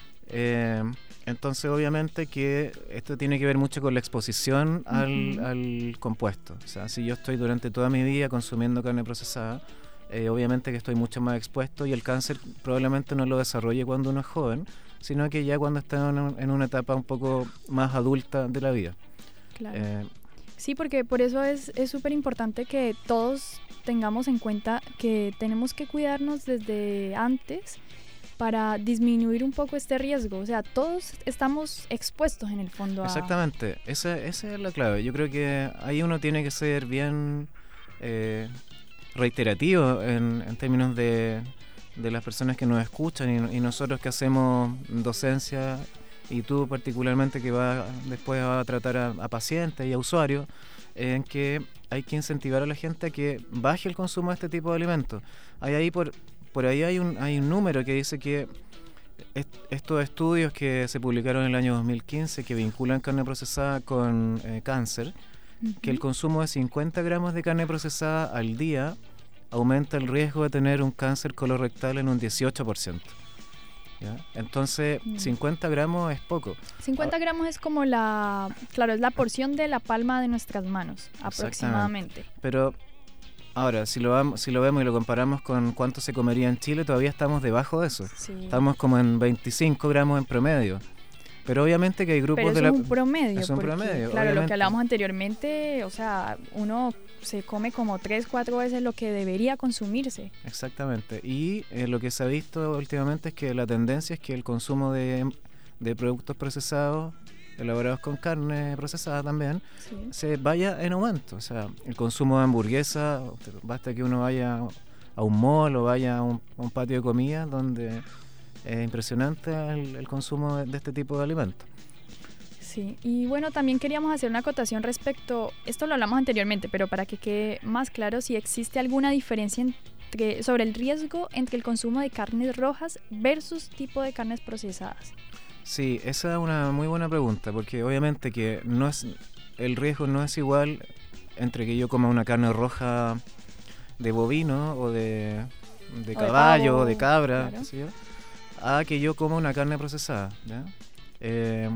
Eh, entonces, obviamente que esto tiene que ver mucho con la exposición al, uh-huh, al compuesto. O sea, si yo estoy durante toda mi vida consumiendo carne procesada, eh, obviamente que estoy mucho más expuesto y el cáncer probablemente no lo desarrolle cuando uno es joven, sino que ya cuando está en, un, en una etapa un poco más adulta de la vida. Claro. Eh, sí, porque por eso es es súper importante que todos tengamos en cuenta que tenemos que cuidarnos desde antes para disminuir un poco este riesgo? O sea, todos estamos expuestos en el fondo a... Exactamente, esa, esa es la clave. Yo creo que ahí uno tiene que ser bien eh, reiterativo en, en términos de, de las personas que nos escuchan y, y nosotros que hacemos docencia, y tú particularmente que va después va a tratar a, a pacientes y a usuarios, en que hay que incentivar a la gente a que baje el consumo de este tipo de alimentos. Hay ahí por, por ahí hay un, hay un número que dice que est, estos estudios que se publicaron en el año dos mil quince que vinculan carne procesada con eh, cáncer, uh-huh. que el consumo de cincuenta gramos de carne procesada al día aumenta el riesgo de tener un cáncer colorectal en un dieciocho por ciento. ¿Ya? Entonces, mm. cincuenta gramos es poco. cincuenta gramos es como la, claro, es la porción de la palma de nuestras manos, aproximadamente. Pero ahora, si lo, vamos, si lo vemos y lo comparamos con cuánto se comería en Chile, todavía estamos debajo de eso. Sí. Estamos como en veinticinco gramos en promedio. Pero obviamente que hay grupos Pero de la... es un promedio. Es un porque, promedio, claro, obviamente. lo que hablábamos anteriormente, o sea, uno se come como tres, cuatro veces lo que debería consumirse. Exactamente. Y eh, lo que se ha visto últimamente es que la tendencia es que el consumo de, de productos procesados, elaborados con carne procesada también, sí. se vaya en aumento. O sea, el consumo de hamburguesa, basta que uno vaya a un mall o vaya a un, a un patio de comida donde... Es impresionante el, el consumo de, de este tipo de alimentos. Sí, y bueno, también queríamos hacer una acotación respecto, esto lo hablamos anteriormente, pero para que quede más claro si existe alguna diferencia entre, sobre el riesgo entre el consumo de carnes rojas versus tipo de carnes procesadas. Sí, esa es una muy buena pregunta, porque obviamente que no es el riesgo no es igual entre que yo coma una carne roja de bovino o de, de o caballo de pavo, o de cabra, claro. qué sé yo, a que yo coma una carne procesada, ¿ya? Eh,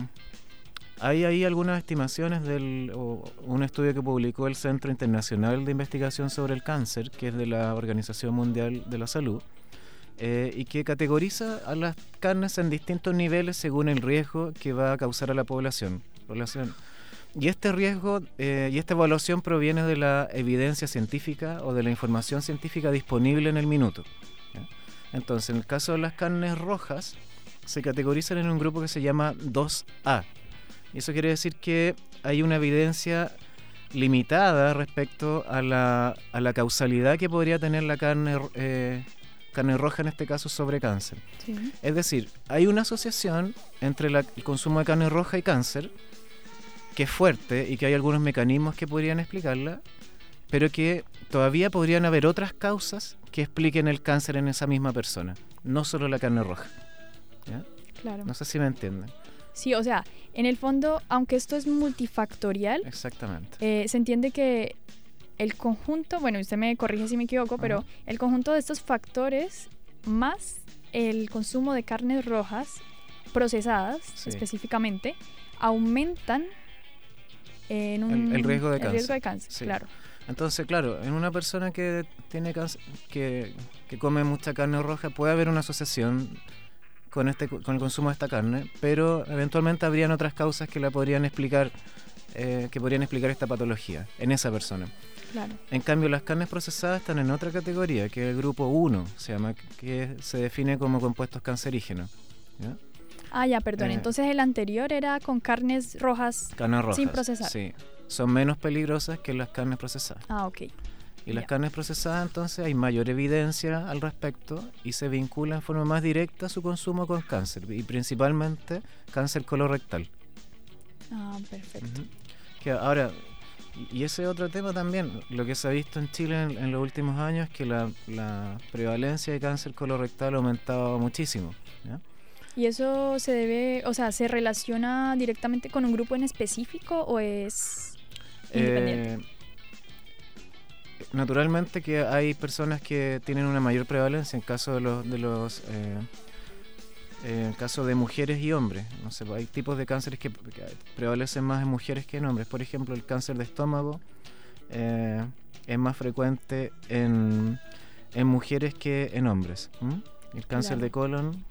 hay ahí algunas estimaciones del o un estudio que publicó el Centro Internacional de Investigación sobre el Cáncer, que es de la Organización Mundial de la Salud, eh, y que categoriza a las carnes en distintos niveles según el riesgo que va a causar a la población. población. Y este riesgo eh, y esta evaluación proviene de la evidencia científica o de la información científica disponible en el minuto, ¿ya? Entonces, en el caso de las carnes rojas, se categorizan en un grupo que se llama dos A. Y eso quiere decir que hay una evidencia limitada respecto a la, a la causalidad que podría tener la carne, eh, carne roja, en este caso, sobre cáncer. Sí. Es decir, hay una asociación entre la, el consumo de carne roja y cáncer, que es fuerte y que hay algunos mecanismos que podrían explicarla, pero que todavía podrían haber otras causas que expliquen el cáncer en esa misma persona, no solo la carne roja. ¿Ya? Claro. No sé si me entienden. Sí, o sea, en el fondo, aunque esto es multifactorial, exactamente, eh, se entiende que el conjunto, bueno, usted me corrige si me equivoco, pero Ajá. el conjunto de estos factores más el consumo de carnes rojas procesadas, sí. específicamente, aumentan en un, el, el riesgo de el cáncer. Riesgo de cáncer, sí. claro. Entonces, claro, en una persona que tiene cáncer, que, que come mucha carne roja, puede haber una asociación con este con el consumo de esta carne, pero eventualmente habrían otras causas que la podrían explicar, eh, que podrían explicar esta patología en esa persona. Claro. En cambio, las carnes procesadas están en otra categoría, que es el grupo uno, se llama, que se define como compuestos cancerígenos, ¿ya? Ah, ya, perdón. Eh, Entonces el anterior era con carnes rojas, carnes rojas sin procesar. Sí, son menos peligrosas que las carnes procesadas. Ah, ok. Y ya. las carnes procesadas, entonces, hay mayor evidencia al respecto y se vincula en forma más directa a su consumo con cáncer, y principalmente cáncer colorectal. Ah, perfecto. Uh-huh. Que ahora, y ese otro tema también, lo que se ha visto en Chile en, en los últimos años es que la, la prevalencia de cáncer colorectal ha aumentado muchísimo, ¿ya? ¿Y eso se debe, o sea, se relaciona directamente con un grupo en específico o es independiente? Eh, naturalmente que hay personas que tienen una mayor prevalencia en caso de los, de los eh, eh, en caso de mujeres y hombres. No sé, hay tipos de cánceres que, que prevalecen más en mujeres que en hombres. Por ejemplo, el cáncer de estómago eh, es más frecuente en, en mujeres que en hombres. ¿Mm? El cáncer Claro. de colon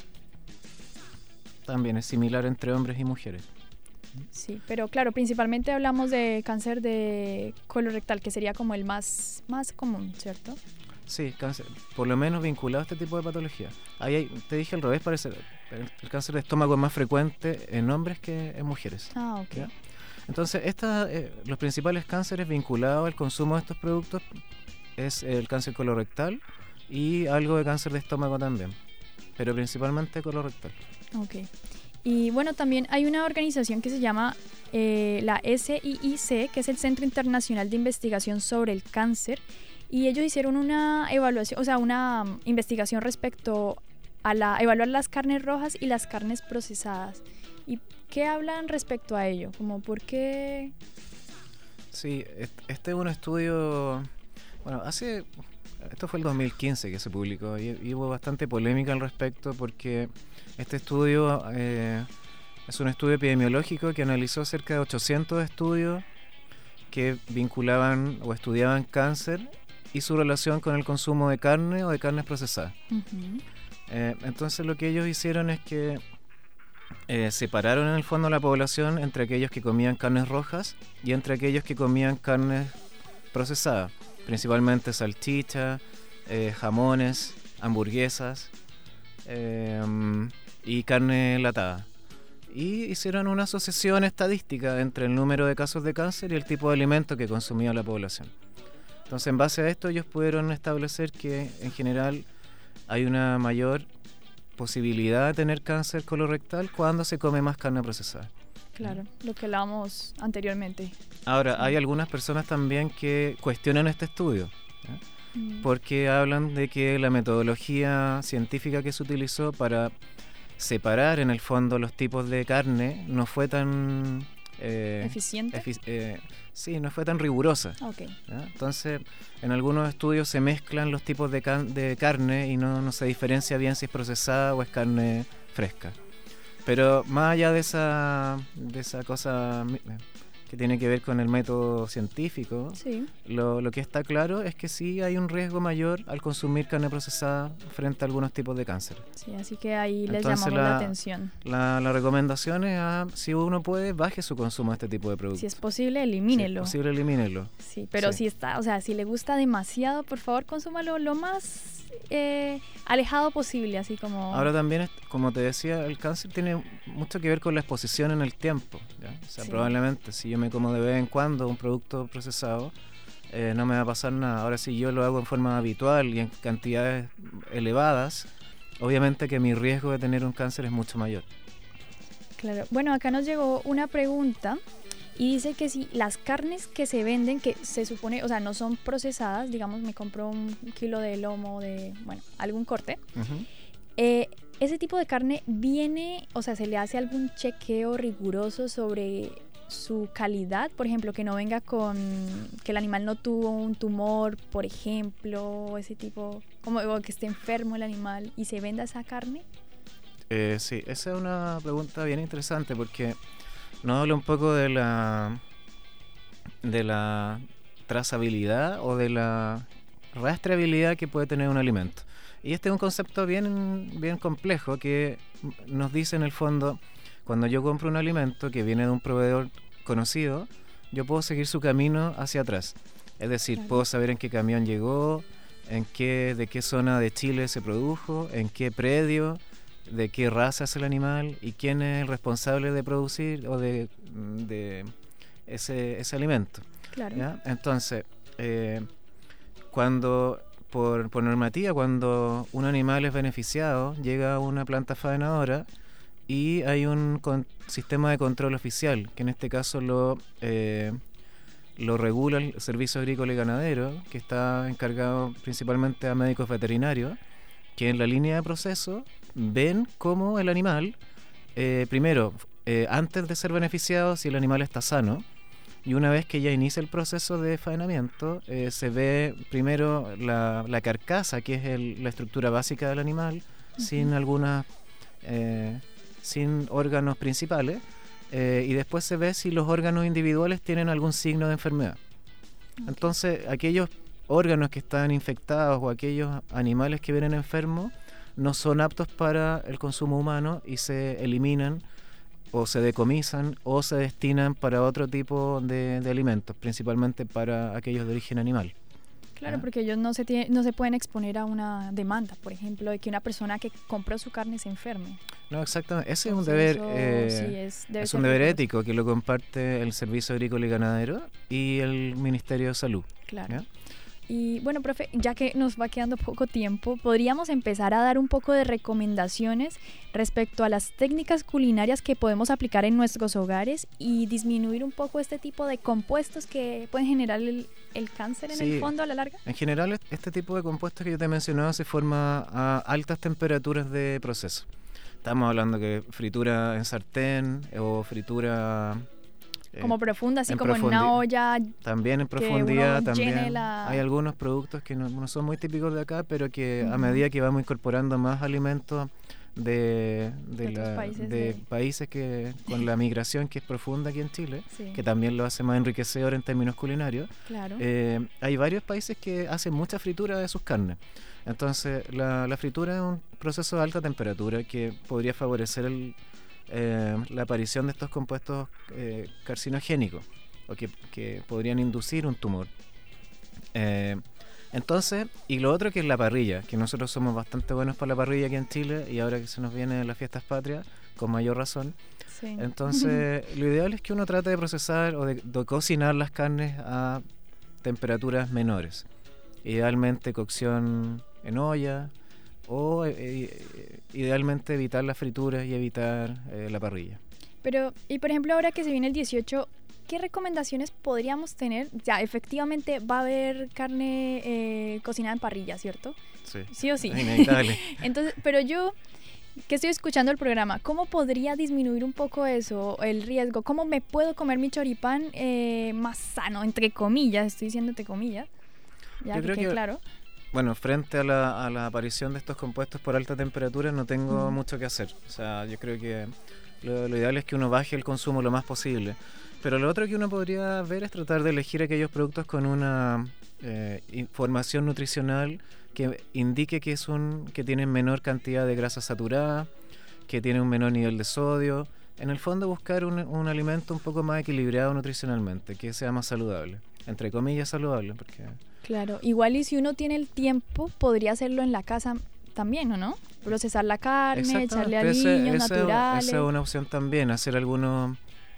también es similar entre hombres y mujeres. Sí, pero claro, principalmente hablamos de cáncer de colorectal, que sería como el más, más común, ¿cierto? Sí, cáncer, por lo menos vinculado a este tipo de patología. Ahí hay, te dije al revés, parece, el, el cáncer de estómago es más frecuente en hombres que en mujeres. Ah, ok. ¿Ya? Entonces, esta, eh, los principales cánceres vinculados al consumo de estos productos es el cáncer colorectal y algo de cáncer de estómago también, pero principalmente colorectal. Ok. Y bueno, también hay una organización que se llama eh, la S I I C, que es el Centro Internacional de Investigación sobre el Cáncer, y ellos hicieron una evaluación, o sea, una um, investigación respecto a la evaluar las carnes rojas y las carnes procesadas. ¿Y qué hablan respecto a ello? Como por qué... Sí, este es un estudio, bueno, hace, esto fue el dos mil quince que se publicó y, y hubo bastante polémica al respecto porque este estudio eh, es un estudio epidemiológico que analizó cerca de ochocientos estudios que vinculaban o estudiaban cáncer y su relación con el consumo de carne o de carnes procesadas. Uh-huh. Eh, entonces lo que ellos hicieron es que eh, separaron en el fondo la población entre aquellos que comían carnes rojas y entre aquellos que comían carnes procesadas, principalmente salchicha, eh, jamones, hamburguesas eh, y carne enlatada. Y hicieron una asociación estadística entre el número de casos de cáncer y el tipo de alimento que consumía la población. Entonces, en base a esto, ellos pudieron establecer que, en general, hay una mayor posibilidad de tener cáncer colorectal cuando se come más carne procesada. Claro, lo que hablábamos anteriormente. Ahora, sí. Hay algunas personas también que cuestionan este estudio, ¿eh? mm. porque hablan de que la metodología científica que se utilizó para separar, en el fondo, los tipos de carne no fue tan... Eh, ¿Eficiente? Efic- eh, sí, no fue tan rigurosa. Okay. ¿Ya? Entonces, en algunos estudios se mezclan los tipos de, can- de carne y no, no se diferencia bien si es procesada o es carne fresca. Pero más allá de esa, de esa cosa que tiene que ver con el método científico, sí. lo, lo que está claro es que sí hay un riesgo mayor al consumir carne procesada frente a algunos tipos de cáncer. Sí, así que ahí les Entonces, llamamos la, la atención. La, la recomendación es, a, si uno puede, baje su consumo de este tipo de productos. Si es posible, elimínelo. Si es posible, elimínelo. Sí, pero sí. si está, o sea, si le gusta demasiado, por favor, consúmalo lo más eh, alejado posible, así como... Ahora también, como te decía, el cáncer tiene mucho que ver con la exposición en el tiempo, ¿ya? O sea, sí. Probablemente si yo me como de vez en cuando un producto procesado, eh, no me va a pasar nada. Ahora, si yo lo hago en forma habitual y en cantidades elevadas, obviamente que mi riesgo de tener un cáncer es mucho mayor. Claro. Bueno, acá nos llegó una pregunta y dice que si las carnes que se venden, que se supone, o sea, no son procesadas, digamos, me compro un kilo de lomo de, bueno, algún corte, uh-huh. eh, ese tipo de carne viene, o sea, ¿se le hace algún chequeo riguroso sobre su calidad? Por ejemplo, que no venga con, que el animal no tuvo un tumor, por ejemplo, o ese tipo, como o que esté enfermo el animal y se venda esa carne. Eh, sí, esa es una pregunta bien interesante porque nos habla un poco de la de la trazabilidad o de la rastreabilidad que puede tener un alimento. Y este es un concepto bien, bien complejo que nos dice en el fondo, cuando yo compro un alimento que viene de un proveedor conocido, yo puedo seguir su camino hacia atrás. Es decir, claro. Puedo saber en qué camión llegó, en qué, de qué zona de Chile se produjo, en qué predio, de qué raza es el animal y quién es el responsable de producir o de, de ese, ese alimento. Claro. ¿Ya? Entonces, eh, cuando... Por, por normativa, cuando un animal es beneficiado, llega a una planta faenadora y hay un con, sistema de control oficial, que en este caso lo, eh, lo regula el Servicio Agrícola y Ganadero, que está encargado principalmente a médicos veterinarios, que en la línea de proceso ven cómo el animal, eh, primero, eh, antes de ser beneficiado, si el animal está sano, y una vez que ya inicia el proceso de faenamiento, eh, se ve primero la, la carcasa, que es el, la estructura básica del animal, uh-huh. sin algunas, eh, sin órganos principales, eh, y después se ve si los órganos individuales tienen algún signo de enfermedad. Okay. Entonces, aquellos órganos que están infectados o aquellos animales que vienen enfermos no son aptos para el consumo humano y se eliminan o se decomisan o se destinan para otro tipo de, de alimentos, principalmente para aquellos de origen animal. Claro, ¿eh? porque ellos no se, tiene, no se pueden exponer a una demanda, por ejemplo, de que una persona que compró su carne se enferme. No, exactamente. Ese Entonces, es un deber, eso eh, sí es, debe es ser un deber riguroso. ético que lo comparte el Servicio Agrícola y Ganadero y el Ministerio de Salud. Claro. ¿ya? Y bueno, profe, ya que nos va quedando poco tiempo, podríamos empezar a dar un poco de recomendaciones respecto a las técnicas culinarias que podemos aplicar en nuestros hogares y disminuir un poco este tipo de compuestos que pueden generar el, el cáncer en Sí. el fondo a la larga. En general, est- este tipo de compuestos que yo te he mencionado se forma a altas temperaturas de proceso. Estamos hablando que fritura en sartén o fritura... eh, Como profunda, así en como en una profundi- olla. También en que profundidad, uno llene también la- hay algunos productos que no, no son muy típicos de acá, pero que a Ujú. medida que vamos incorporando más alimentos de, de, De otros la- países de de- países que con la migración que es profunda aquí en Chile, Sí, que también lo hace más enriquecedor en términos culinarios, claro. eh, hay varios países que hacen mucha fritura de sus carnes. Entonces, la, la fritura es un proceso de alta temperatura que podría favorecer el, eh, la aparición de estos compuestos eh, carcinogénicos o que, que podrían inducir un tumor. Eh, entonces, y lo otro que es la parrilla, que nosotros somos bastante buenos para la parrilla aquí en Chile y ahora que se nos vienen las fiestas patrias, con mayor razón. Sí. Entonces, lo ideal es que uno trate de procesar o de, de cocinar las carnes a temperaturas menores. Idealmente cocción en olla o eh, eh, idealmente evitar las frituras y evitar eh, la parrilla. Pero, y por ejemplo, ahora que se viene el dieciocho, ¿qué recomendaciones podríamos tener? Ya, efectivamente va a haber carne eh, cocinada en parrilla, ¿cierto? Sí, Sí o sí. inevitable. Entonces, pero yo que estoy escuchando el programa, ¿cómo podría disminuir un poco eso, el riesgo? ¿Cómo me puedo comer mi choripán eh, más sano, entre comillas? Estoy diciendo entre comillas. Ya Yo que creo quede que- claro. Bueno, frente a la, a la aparición de estos compuestos por alta temperatura no tengo Ujú. mucho que hacer. O sea, yo creo que lo, lo ideal es que uno baje el consumo lo más posible. Pero lo otro que uno podría ver es tratar de elegir aquellos productos con una eh, información nutricional que indique que, es un, que tienen menor cantidad de grasa saturada, que tienen un menor nivel de sodio. En el fondo buscar un, un alimento un poco más equilibrado nutricionalmente, que sea más saludable. Entre comillas saludable, porque... Claro, igual y si uno tiene el tiempo, podría hacerlo en la casa también, ¿o no? Procesar la carne, echarle Exactamente, ese- aliños esa- naturales. Esa es una opción también, hacer algunos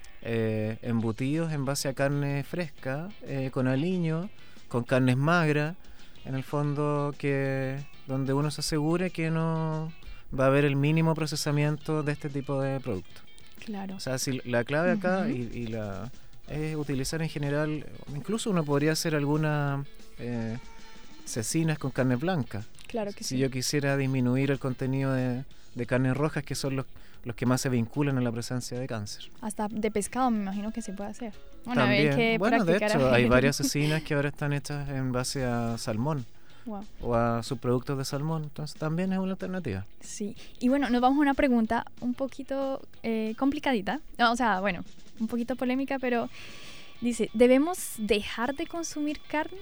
eh, embutidos en base a carne fresca, eh, con aliño, con carnes magras, en el fondo que donde uno se asegure que no va a haber el mínimo procesamiento de este tipo de productos. Claro. O sea, si la clave acá Ujú. y, y la es utilizar en general, incluso uno podría hacer algunas eh, cecinas con carne blanca. Claro que Si sí. yo quisiera disminuir el contenido de, de carnes rojas, que son los, los que más se vinculan a la presencia de cáncer. Hasta de pescado me imagino que se puede hacer. Bueno, También, hay que bueno, de practicar hecho, ahí. hay varias cecinas que ahora están hechas en base a salmón Wow. o a subproductos de salmón, entonces también es una alternativa. Sí, y bueno, nos vamos a una pregunta un poquito eh, complicadita, no, o sea, bueno, un poquito polémica, pero dice, ¿debemos dejar de consumir carne?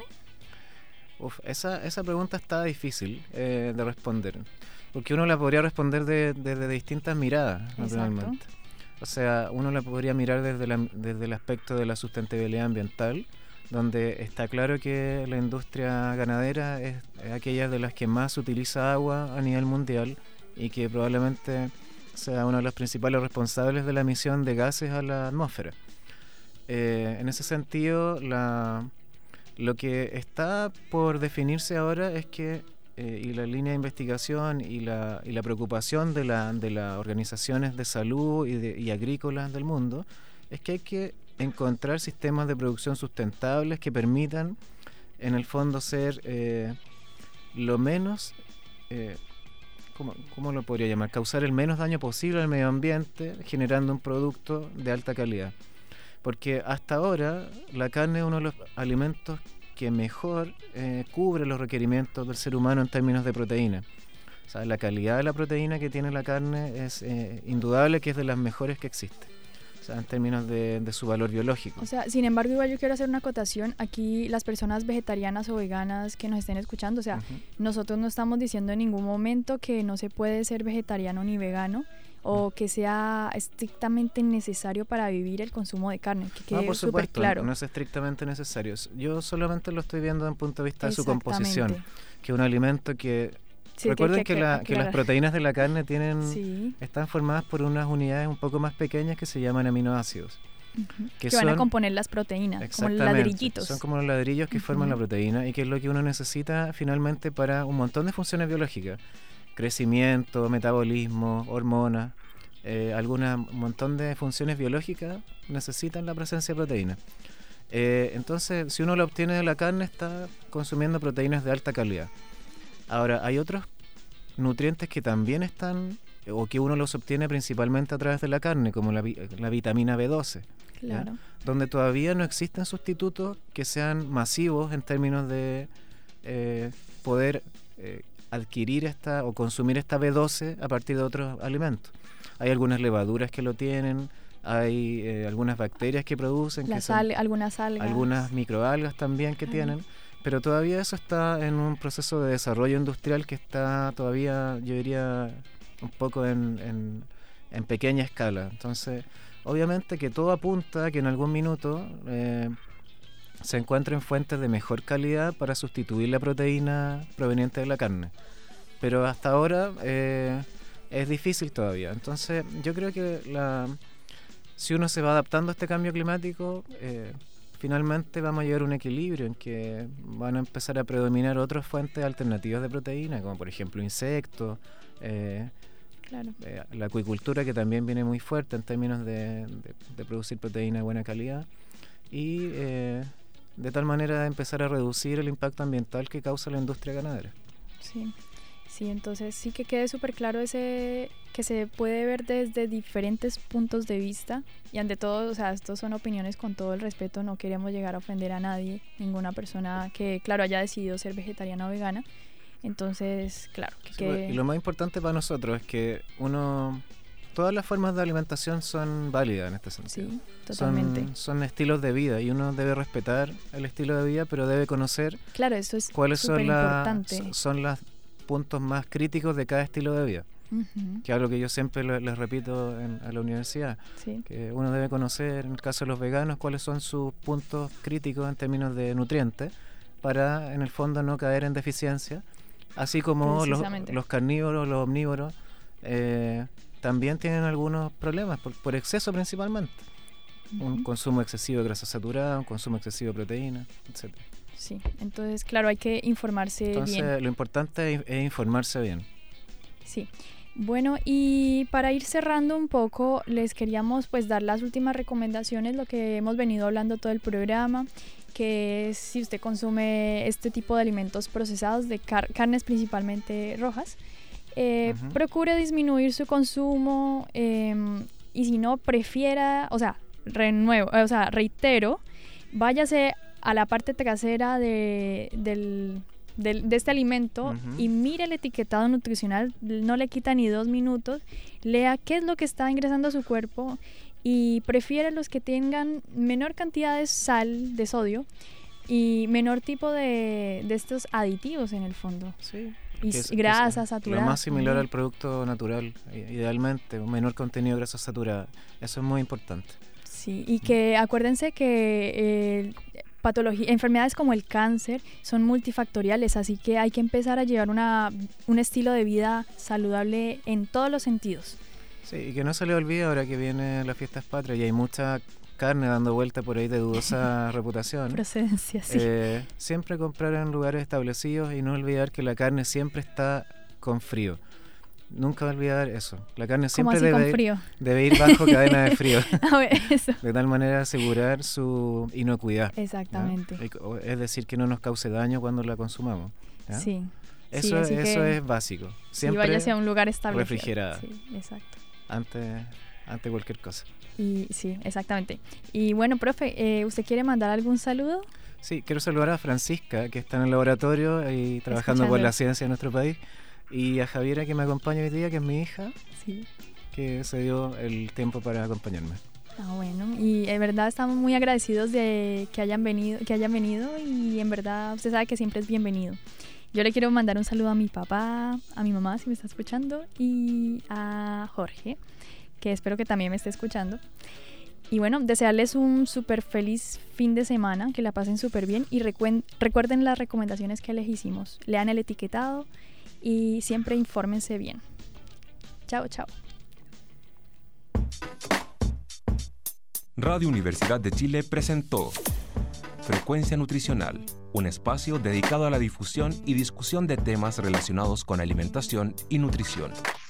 Uf, esa, esa pregunta está difícil eh, de responder, porque uno la podría responder desde de, de distintas miradas, naturalmente. O sea, uno la podría mirar desde, la, desde el aspecto de la sustentabilidad ambiental, donde está claro que la industria ganadera es, es aquella de las que más utiliza agua a nivel mundial y que probablemente sea uno de los principales responsables de la emisión de gases a la atmósfera. Eh, en ese sentido, la, lo que está por definirse ahora es que, eh, y la línea de investigación y la, y la preocupación de, la, de las organizaciones de salud y, de, y agrícolas del mundo, es que hay que encontrar sistemas de producción sustentables que permitan, en el fondo, ser eh, lo menos, eh, ¿cómo, ¿cómo lo podría llamar? Causar el menos daño posible al medio ambiente, generando un producto de alta calidad. Porque hasta ahora la carne es uno de los alimentos que mejor eh, cubre los requerimientos del ser humano en términos de proteína. O sea, la calidad de la proteína que tiene la carne es eh, indudable que es de las mejores que existe. O sea, en términos de, de su valor biológico. O sea, sin embargo, igual yo quiero hacer una acotación. Aquí las personas vegetarianas o veganas que nos estén escuchando, o sea, Ujú. nosotros no estamos diciendo en ningún momento que no se puede ser vegetariano ni vegano. o que sea estrictamente necesario para vivir el consumo de carne, que quede no, por súper supuesto, claro. no es estrictamente necesario. Yo solamente lo estoy viendo desde el punto de vista de su composición, que es un alimento que... Sí, recuerden que, que, que, la, que las proteínas de la carne tienen sí. están formadas por unas unidades un poco más pequeñas que se llaman aminoácidos. Uh-huh. Que, que son, van a componer las proteínas, como ladrillitos. Son como los ladrillos que uh-huh. forman la proteína y que es lo que uno necesita finalmente para un montón de funciones biológicas. Crecimiento, metabolismo, hormonas, eh, algunas, un montón de funciones biológicas necesitan la presencia de proteína. Eh, entonces, si uno lo obtiene de la carne, está consumiendo proteínas de alta calidad. Ahora, hay otros nutrientes que también están, o que uno los obtiene principalmente a través de la carne, como la, la vitamina B doce, claro. donde todavía no existen sustitutos que sean masivos en términos de eh, poder eh, adquirir esta o consumir esta B doce a partir de otros alimentos. Hay algunas levaduras que lo tienen, hay eh, algunas bacterias que producen, la que sal, son, algunas algas, algunas microalgas también que Ay. tienen. Pero todavía eso está en un proceso de desarrollo industrial que está todavía, yo diría, un poco en, en, en pequeña escala. Entonces, obviamente que todo apunta a que en algún minuto eh, se encuentren fuentes de mejor calidad para sustituir la proteína proveniente de la carne. Pero hasta ahora eh, es difícil todavía. Entonces, yo creo que la, si uno se va adaptando a este cambio climático... Eh, finalmente vamos a llegar a un equilibrio en que van a empezar a predominar otras fuentes alternativas de proteína, como por ejemplo insectos, eh, claro. eh, la acuicultura, que también viene muy fuerte en términos de, de, de producir proteína de buena calidad, y eh, de tal manera de empezar a reducir el impacto ambiental que causa la industria ganadera. Sí. Sí, entonces sí que quede súper claro ese que se puede ver desde diferentes puntos de vista y ante todo, o sea, estos son opiniones con todo el respeto, no queremos llegar a ofender a nadie, ninguna persona que, claro, haya decidido ser vegetariana o vegana, entonces, claro. Que sí, quede... Y lo más importante para nosotros es que uno, todas las formas de alimentación son válidas en este sentido. Sí, totalmente. Son, son estilos de vida y uno debe respetar el estilo de vida, pero debe conocer claro, eso es cuáles son, la, son, son las puntos más críticos de cada estilo de vida, uh-huh. que es algo que yo siempre lo, les repito en, a la universidad, sí. que uno debe conocer, en el caso de los veganos, cuáles son sus puntos críticos en términos de nutrientes para en el fondo no caer en deficiencia, así como los, los carnívoros, los omnívoros eh, también tienen algunos problemas por, por exceso principalmente, uh-huh. un consumo excesivo de grasa saturada, un consumo excesivo de proteína, etcétera. Sí, entonces, claro, hay que informarse entonces, bien. Entonces, lo importante es, es informarse bien. Sí. Bueno, y para ir cerrando un poco, les queríamos pues dar las últimas recomendaciones, lo que hemos venido hablando todo el programa, que es si usted consume este tipo de alimentos procesados, de car- carnes principalmente rojas, eh, uh-huh. procure disminuir su consumo eh, y si no, prefiera, o sea, renuevo, o sea, reitero, váyase a la parte trasera de, del, del, de este alimento uh-huh. y mire el etiquetado nutricional, no le quita ni dos minutos, lea qué es lo que está ingresando a su cuerpo y prefiere los que tengan menor cantidad de sal, de sodio y menor tipo de, de estos aditivos en el fondo. Sí. Y es, grasas es saturadas. Lo más similar al producto natural, idealmente, un menor contenido de grasa saturada. Eso es muy importante. Sí, y que acuérdense que eh, patología, enfermedades como el cáncer son multifactoriales, así que hay que empezar a llevar una, un estilo de vida saludable en todos los sentidos. Sí, y que no se le olvide ahora que vienen las fiestas patrias y hay mucha carne dando vuelta por ahí de dudosa reputación. Procedencia, sí. Eh, siempre comprar en lugares establecidos y no olvidar que la carne siempre está con frío. Nunca olvidar eso. La carne siempre así, debe, con frío? debe ir bajo cadena de frío. A ver, eso. De tal manera asegurar su inocuidad. Exactamente. ¿Ya? Es decir, que no nos cause daño cuando la consumamos. ¿Ya? Sí. Eso, sí, eso es básico. Siempre sí, váyase a un lugar establecido. Refrigerada. Sí, exacto. Ante, ante cualquier cosa. Y sí, exactamente. Y bueno, profe, eh, ¿usted quiere mandar algún saludo? Sí, quiero saludar a Francisca, que está en el laboratorio y trabajando por la ciencia de nuestro país. Y a Javiera, que me acompaña hoy día, que es mi hija, sí. que se dio el tiempo para acompañarme. Ah, bueno, y en verdad estamos muy agradecidos de que hayan venido, que hayan venido y en verdad usted sabe que siempre es bienvenido. Yo le quiero mandar un saludo a mi papá, a mi mamá si me está escuchando, y a Jorge, que espero que también me esté escuchando. Y bueno, desearles un súper feliz fin de semana, que la pasen súper bien y recuen- recuerden las recomendaciones que les hicimos. Lean el etiquetado y siempre infórmense bien. Chao, chao. Radio Universidad de Chile presentó Frecuencia Nutricional, un espacio dedicado a la difusión y discusión de temas relacionados con alimentación y nutrición.